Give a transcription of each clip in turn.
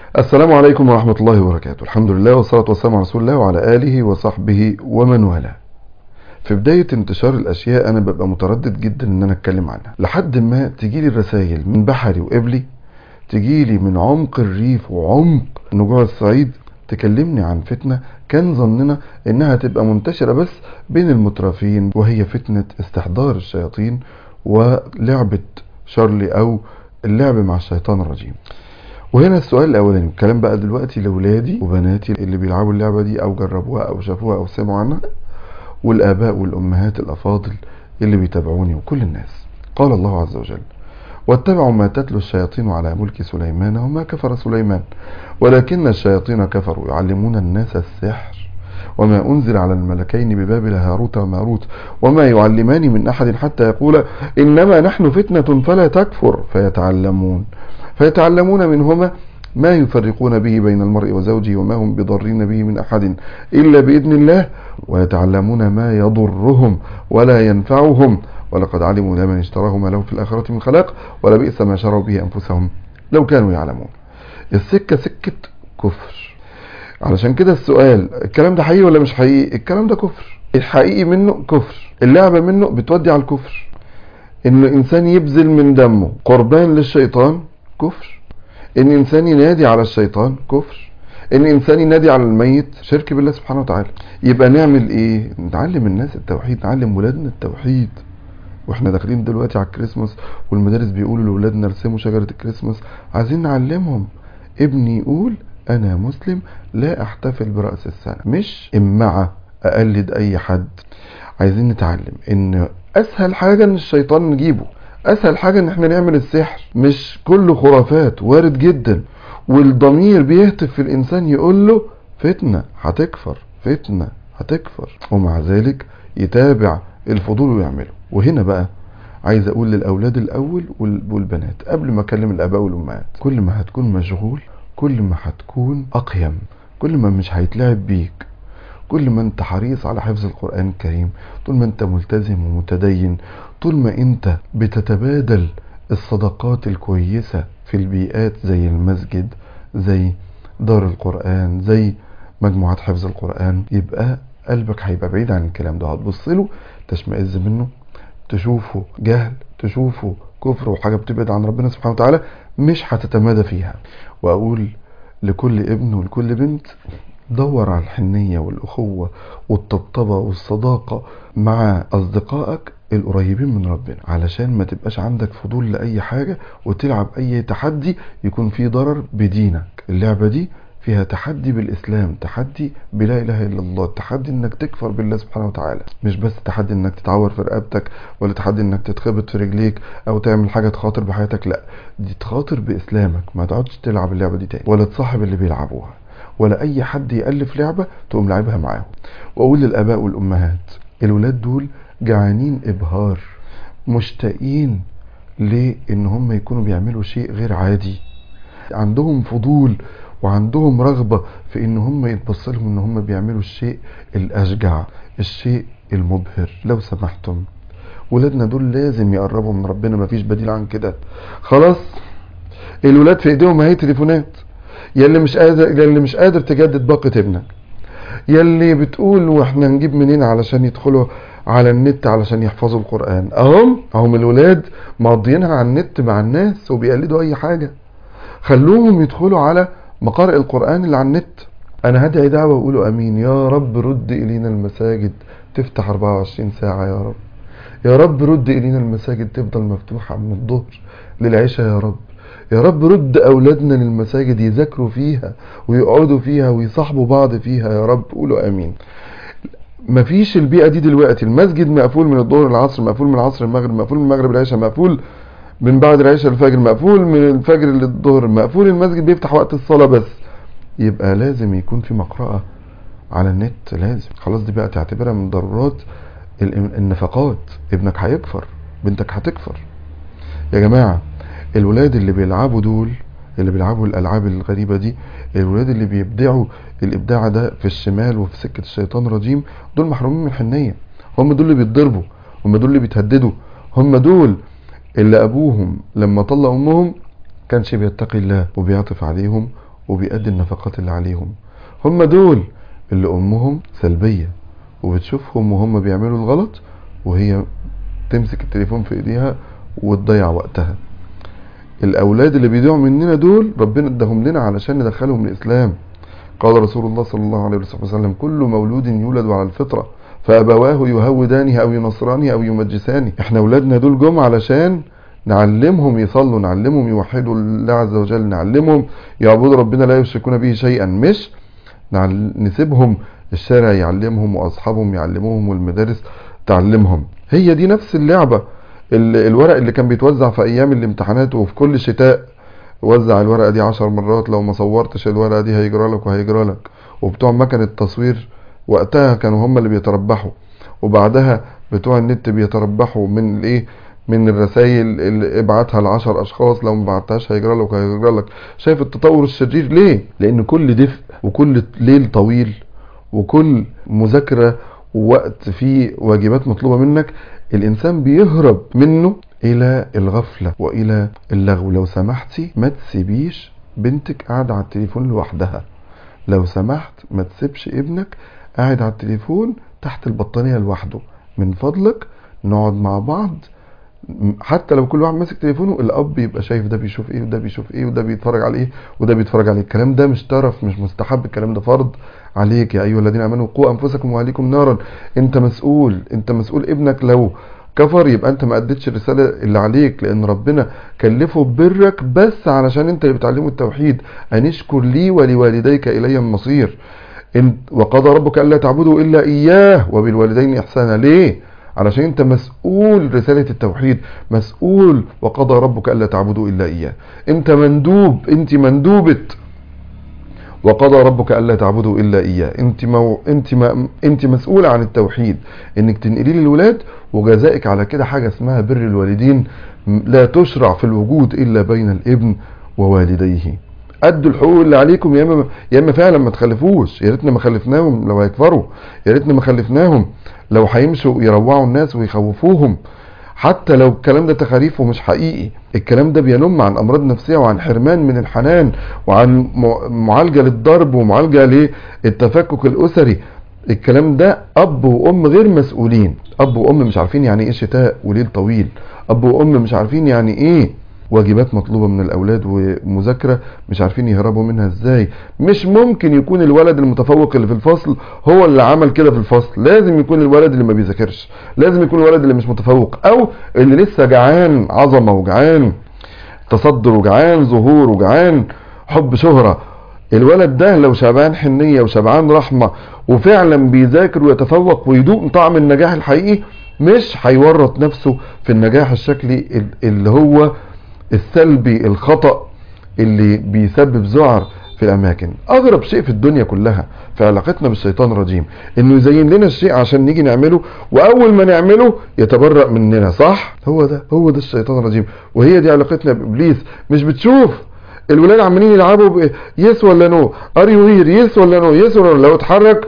السلام عليكم ورحمة الله وبركاته. الحمد لله والصلاة والسلام على رسول الله وعلى آله وصحبه ومن والاه. في بداية انتشار الأشياء أنا ببقى متردد جدا إن أنا أتكلم عنها، لحد ما تجيلي الرسائل من بحري وقبلي، تجيلي من عمق الريف وعمق نجوع الصعيد، تكلمني عن فتنة كان ظننا إنها تبقى منتشرة بس بين المترفين، وهي فتنة استحضار الشياطين ولعبة شارلي أو اللعب مع الشيطان الرجيم. وهنا السؤال الاولاني، الكلام بقى دلوقتي لاولادي وبناتي اللي بيلعبوا اللعبه دي او جربوها او شافوها او سمعوا عنها، والاباء والامهات الافاضل اللي بيتابعوني وكل الناس. قال الله عز وجل: واتبعوا ما تتلو الشياطين على ملك سليمان وما كفر سليمان ولكن الشياطين كفروا يعلمون الناس السحر وما أنزل على الملكين ببابل هاروت وماروت وما يعلمان من أحد حتى يقولا إنما نحن فتنة فلا تكفر فيتعلمون منهما ما يفرقون به بين المرء وزوجه وما هم بضارين به من أحد إلا بإذن الله ويتعلمون ما يضرهم ولا ينفعهم ولقد علموا لمن اشتراه ما له في الآخرة من خلاق ولبئس ما شروا به أنفسهم لو كانوا يعلمون. السكة سكة كفر. علشان كده السؤال، الكلام ده حقيقي ولا مش حقيقي؟ الكلام ده كفر. الحقيقي منه كفر، اللعبة منه بتودي على الكفر. ان الانسان يبذل من دمه قربان للشيطان كفر، ان انسان ينادي على الشيطان كفر، ان انسان ينادي على الميت شرك بالله سبحانه وتعالى. يبقى نعمل ايه؟ نعلم الناس التوحيد، نعلم ولادنا التوحيد. واحنا داخلين دلوقتي على الكريسماس والمدارس بيقولوا لولادنا ارسموا شجرة الكريسماس، عايزين نعلمهم. ابني يقول انا مسلم لا احتفل برأس السنة، مش امعة اقلد اي حد. عايزين نتعلم ان اسهل حاجة ان الشيطان نجيبه، اسهل حاجة ان احنا نعمل السحر، مش كله خرافات، وارد جدا. والضمير بيهتف في الانسان يقول له فتنة هتكفر، فتنة هتكفر، ومع ذلك يتابع الفضول ويعمله. وهنا بقى عايز اقول للاولاد الاول والبنات قبل ما اكلم الاباء والامهات، كل ما هتكون مشغول كل ما هتكون اقيم، كل ما مش هيتلعب بيك، كل ما انت حريص على حفظ القرآن الكريم، طول ما انت ملتزم ومتدين، طول ما انت بتتبادل الصدقات الكويسة في البيئات زي المسجد، زي دار القرآن، زي مجموعات حفظ القرآن، يبقى قلبك هيبقى بعيد عن الكلام ده. هتبصله تشمئز منه، تشوفه جهل، تشوفه كفر وحاجة بتبعد عن ربنا سبحانه وتعالى، مش هتتمادى فيها. واقول لكل ابن ولكل بنت، دور على الحنية والأخوة والطبطبة والصداقة مع أصدقائك القريبين من ربنا، علشان ما تبقاش عندك فضول لأي حاجة وتلعب أي تحدي يكون فيه ضرر بدينك. اللعبة دي فيها تحدي بالإسلام، تحدي بلا إله إلا الله، تحدي إنك تكفر بالله سبحانه وتعالى، مش بس تحدي إنك تتعور في رقبتك ولا تحدي إنك تتخبط في رجليك أو تعمل حاجة تخاطر بحياتك. لا، دي تخاطر بإسلامك. ما تقعدش تلعب اللعبة دي تاني ولا تصاحب اللي بيلعبوها ولا اي حد يألف لعبة تقوم لعبها معاهم. واقول للاباء والامهات، الولاد دول جعانين ابهار، مشتاقين لان هم يكونوا بيعملوا شيء غير عادي، عندهم فضول وعندهم رغبة في ان هم يتبصلهم ان هم بيعملوا الشيء الاشجع، الشيء المبهر. لو سمحتم ولادنا دول لازم يقربوا من ربنا، مفيش بديل عن كده. خلاص الولاد في ايديهم اهي تليفونات، يلي مش قادر تجدد باقة ابنك، يلي بتقول واحنا نجيب منين علشان يدخلوا على النت علشان يحفظوا القرآن. اهم الولاد مقضيينها على النت مع الناس وبيقلدوا اي حاجة. خلوهم يدخلوا على مقارئ القرآن اللي على النت. انا هدعي دعوة وقولوا امين: يا رب رد الينا المساجد تفتح 24 ساعة، يا رب يا رب رد الينا المساجد تفضل مفتوحة من الظهر للعشاء، يا رب يا رب رد اولادنا للمساجد يذاكروا فيها ويقعدوا فيها ويصاحبوا بعض فيها، يا رب. قولوا امين. مفيش البيئة دي دلوقتي. المسجد مقفول من الظهر للعصر، مقفول من العصر للمغرب، مقفول من المغرب للعشاء، مقفول من بعد العشاء للفجر، مقفول من الفجر للظهر، مقفول. المسجد بيفتح وقت الصلاة بس. يبقى لازم يكون في مقرأة على النت، لازم. خلاص دي بقى تعتبرها من ضرورات النفقات. ابنك هيكفر، بنتك هتكفر. يا جماعة الولاد اللي بيلعبوا دول، اللي بيلعبوا الالعاب الغريبة دي، الولاد اللي بيبدعوا الابداع ده في الشمال وفي سكة الشيطان الرجيم، دول محرومين من الحنية. هم دول اللي بيتضربوا، هم دول اللي بيتهددوا، هم دول اللي ابوهم لما طلق امهم كانش بيتقي الله وبيعطف عليهم وبيأدي النفقات اللي عليهم. هم دول اللي امهم سلبية وبتشوفهم وهم بيعملوا الغلط وهي تمسك التليفون في ايديها وتضيع وقتها. الاولاد اللي بيضيعوا مننا دول ربنا اداهم لنا علشان ندخلهم الاسلام. قال رسول الله صلى الله عليه وسلم: كل مولود يولد على الفطرة فابواه يهودانه او ينصرانه او يمجسانه. احنا اولادنا دول جم علشان نعلمهم يصلوا، نعلمهم يوحدوا الله عز وجل، نعلمهم يعبدوا ربنا لا يشركون به شيئا، مش نسيبهم الشارع يعلمهم واصحابهم يعلموهم والمدارس تعلمهم. هي دي نفس اللعبة. الورق اللي كان بيتوزع في ايام الامتحانات وفي كل شتاء، وزع الورقة دي 10 مرات، لو ما صورتش الورقة دي هيجرى لك وهيجرى لك. وبتوع مكان التصوير وقتها كانوا هم اللي بيتربحوا، وبعدها بتوع النت بيتربحوا من الايه، من الرسائل اللي ابعتها ل10 اشخاص، لو ما بعتهاش هيجرى لك وهيجرى لك. شايف التطور الشرير ليه؟ لان كل دفء وكل ليل طويل وكل مذاكرة ووقت فيه واجبات مطلوبة منك الانسان بيهرب منه الى الغفلة والى اللغو. لو سمحتي ما تسيبيش بنتك قاعدة على التليفون لوحدها، لو سمحت ما تسيبش ابنك قاعد على التليفون تحت البطانية لوحده، من فضلك نقعد مع بعض. حتى لو كل واحد ماسك تليفونه الاب يبقى شايف ده بيشوف ايه وده بيشوف ايه وده بيتفرج على ايه وده بيتفرج على ايه. الكلام ده مش طرف، مش مستحب، الكلام ده فرض عليك. يا ايها الذين امنوا قوا انفسكم واهليكم نارا. انت مسؤول، انت مسؤول. ابنك لو كفر يبقى انت ما اديتش الرساله اللي عليك، لان ربنا كلفه ببرك بس علشان انت اللي بتعلمه التوحيد. ان اشكر لي ولوالديك الي المصير. وقضى ربك الا تعبدوا الا اياه وبالوالدين احسانا. ليه؟ علشان انت مسؤول رسالة التوحيد، مسؤول. وقضى ربك الا تعبدوا الا اياه. انت مندوب، انت مندوبة وقضى ربك الا تعبدوا الا اياه. انت مسؤولة عن التوحيد، انك تنقلي للولاد. وجزائك على كده حاجة اسمها بر الوالدين، لا تشرع في الوجود الا بين الابن ووالديه. ادوا الحقوق اللي عليكم، يا اما فعلا ما تخلفوش. يا ريتنا ما خلفناهم لو هيكفروا، يا ريتنا ما خلفناهم لو هيمشوا يروعوا الناس ويخوفوهم. حتى لو الكلام ده تخاريف ومش حقيقي، الكلام ده بينم عن امراض نفسيه وعن حرمان من الحنان وعن معالجه للضرب ومعالجه للتفكك الاسري. الكلام ده اب وام غير مسؤولين، اب وام مش عارفين يعني ايه شتاء وليل طويل، اب وام مش عارفين يعني ايه واجبات مطلوبة من الأولاد ومذاكرة مش عارفين يهربوا منها ازاي. مش ممكن يكون الولد المتفوق اللي في الفصل هو اللي عمل كده في الفصل، لازم يكون الولد اللي ما بيذاكرش، لازم يكون الولد اللي مش متفوق أو اللي لسه جعان عظمة وجعان تصدر وجعان ظهور وجعان حب شهرة. الولد ده لو شبعان حنية وشبعان رحمة وفعلا بيذاكر ويتفوق ويدوق طعم النجاح الحقيقي، مش هيورط نفسه في النجاح الشكلي اللي هو السلبي الخطأ اللي بيسبب ذعر في الاماكن. اغرب شيء في الدنيا كلها في علاقتنا بالشيطان الرجيم انه يزين لنا الشيء عشان نيجي نعمله، واول ما نعمله يتبرأ مننا. صح؟ هو ده الشيطان الرجيم، وهي دي علاقتنا بابليس. مش بتشوف الولاد عمالين يلعبوا يس ولا نو، ار يو هير، يس ولا نو، يس ولا نو، لو اتحرك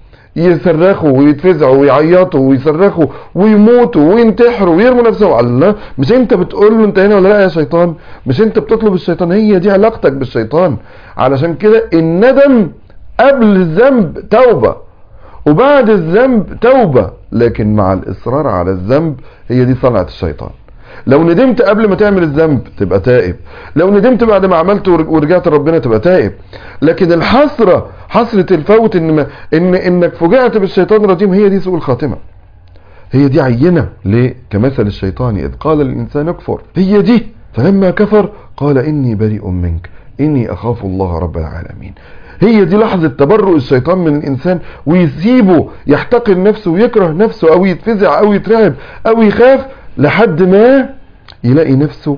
يصرخوا ويتفزعوا ويعيطوا ويصرخوا ويموتوا وينتحروا ويرموا نفسهم. الله، مش انت بتقول له انت هنا ولا لا يا شيطان؟ مش انت بتطلب الشيطان؟ هي دي علاقتك بالشيطان. علشان كده الندم قبل الذنب توبة وبعد الذنب توبة، لكن مع الاصرار على الذنب هي دي صنعة الشيطان. لو ندمت قبل ما تعمل الذنب تبقى تائب، لو ندمت بعد ما عملت ورجعت لربنا تبقى تائب. لكن الحسرة، حسرة الفوت انك فجعت بالشيطان الرجيم، هي دي سوء الخاتمة، هي دي عينة. ليه؟ كمثل الشيطان إذ قال للإنسان اكفر. هي دي. فلما كفر قال إني بريء منك إني أخاف الله رب العالمين. هي دي لحظة تبرؤ الشيطان من الإنسان ويسيبه يحتقر نفسه ويكره نفسه أو يتفزع أو يترعب أو يخاف لحد ما يلاقي نفسه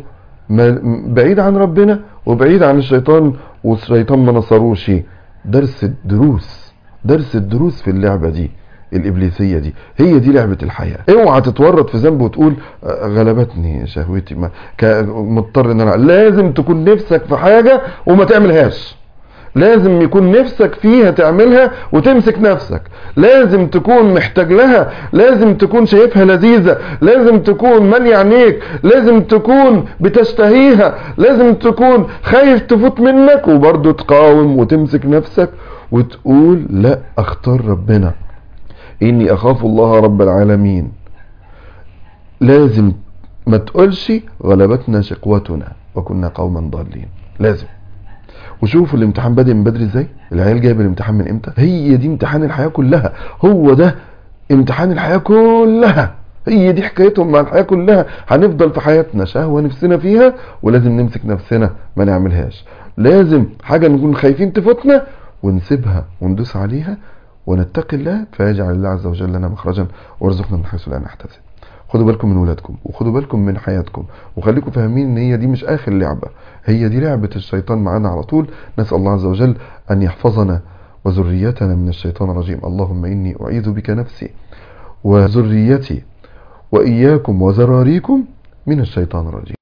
بعيد عن ربنا وبعيد عن الشيطان، والشيطان ما نصروش. درس الدروس في اللعبة دي الإبليسية دي، هي دي لعبة الحياة. اوعى تتورط في ذنب وتقول غلبتني شهوتي، مضطر ان انا. لازم تكون نفسك في حاجة وما تعملهاش، لازم يكون نفسك فيها تعملها وتمسك نفسك، لازم تكون محتاج لها، لازم تكون شايفها لذيذة، لازم تكون مالية عينيك، لازم تكون بتشتهيها، لازم تكون خايف تفوت منك، وبرضه تقاوم وتمسك نفسك وتقول لا اختار ربنا، اني اخاف الله رب العالمين. لازم ما تقولش غلبتنا شقوتنا وكنا قوما ضالين، لازم. وشوفوا الامتحان بادئ من بدري ازاي، العيال جايب الامتحان من امتى، هي دي امتحان الحياة كلها، هو ده امتحان الحياة كلها، هي دي حكايتهم مع الحياة كلها. هنفضل في حياتنا شهوة نفسنا فيها، ولازم نمسك نفسنا ما نعملهاش، لازم حاجة نكون خايفين تفوتنا ونسيبها وندوس عليها ونتقي الله، فيجعل الله عز وجل لنا مخرجا وارزقنا من حيث لا نحتسب. خدوا بالكم من ولادكم وخدوا بالكم من حياتكم، وخليكم فاهمين ان هي دي مش اخر لعبة، هي دي لعبة الشيطان معانا على طول. نسأل الله عز وجل ان يحفظنا وذريتنا من الشيطان الرجيم. اللهم اني اعيذ بك نفسي وذريتي واياكم وذراريكم من الشيطان الرجيم.